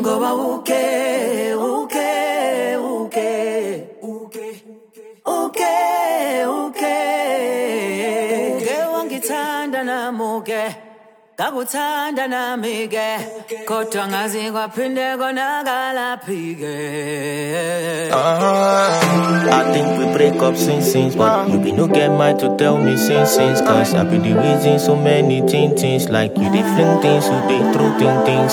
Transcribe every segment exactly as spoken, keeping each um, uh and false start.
Ngoba uke, uke, uke, uke, uke, uke, uke wangithanda namuke, ngakuthanda nami ke, kodwa ngazi kwaphinde konakala phike. I think we break up since since, but you be no get mind to tell me since since. Cause I be the reason so many things, things like you dey fling things, you dey throw thing things.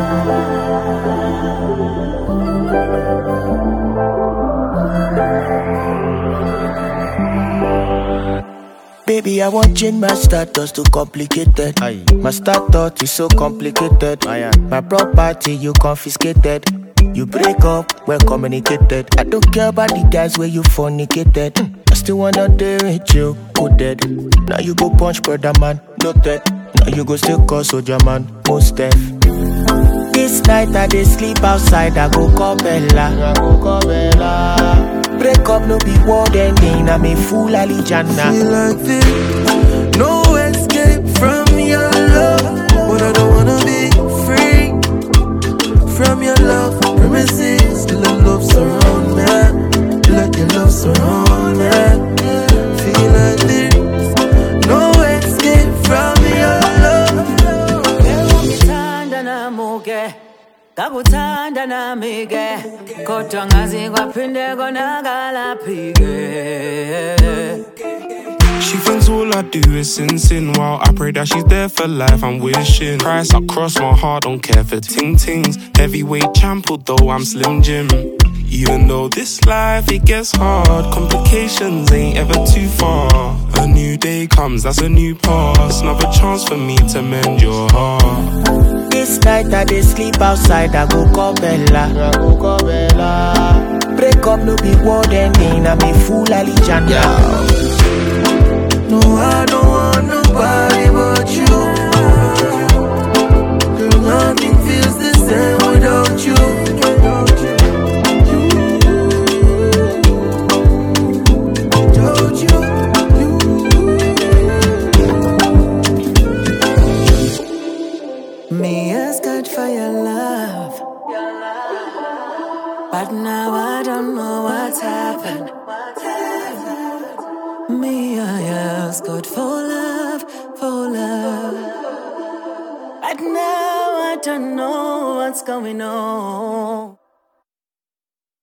Baby, I want change my status to complicated. Aye. My status is so complicated. Aye. My property you confiscated. You break up, well communicated. I don't care about the guys where you fornicated. mm. I still wanna dare with you, coded. Now you go punch brother man, noted. Now you go still call soldier man, most deaf. This night I dey sleep outside, I go call Bella. I go call Bella. Break up no be word ending, I'm a fool Alijana. Feel like this, no escape from your love. But I don't wanna be free from your love. Promises, let love surround me. Let your love surround me. Feel like this, no escape from your love. Ngithanda namuke, ngakuthanda nami ke, kodwa ngazi kwaphinde konakala phike. She thinks all I do is sin, sin. While I pray that she's there for life, I'm wishing Christ across my heart, don't care for ting tings. Heavyweight champ, although I'm Slim Jim. Even though this life, it gets hard, complications ain't ever too far. A new day comes, that's a new past. Another chance for me to mend your heart. This night I dey sleep outside, I go call Bella. I go call Bella. Break up no be word ending, I'm a fool Alijana. Yeah. No, I don't want nobody but you. Girl, nothing feels the same without you. Without you. Me ask God for your love, but now I don't know what's happened. Me, I ask God for love, for love, but now I don't know what's going on.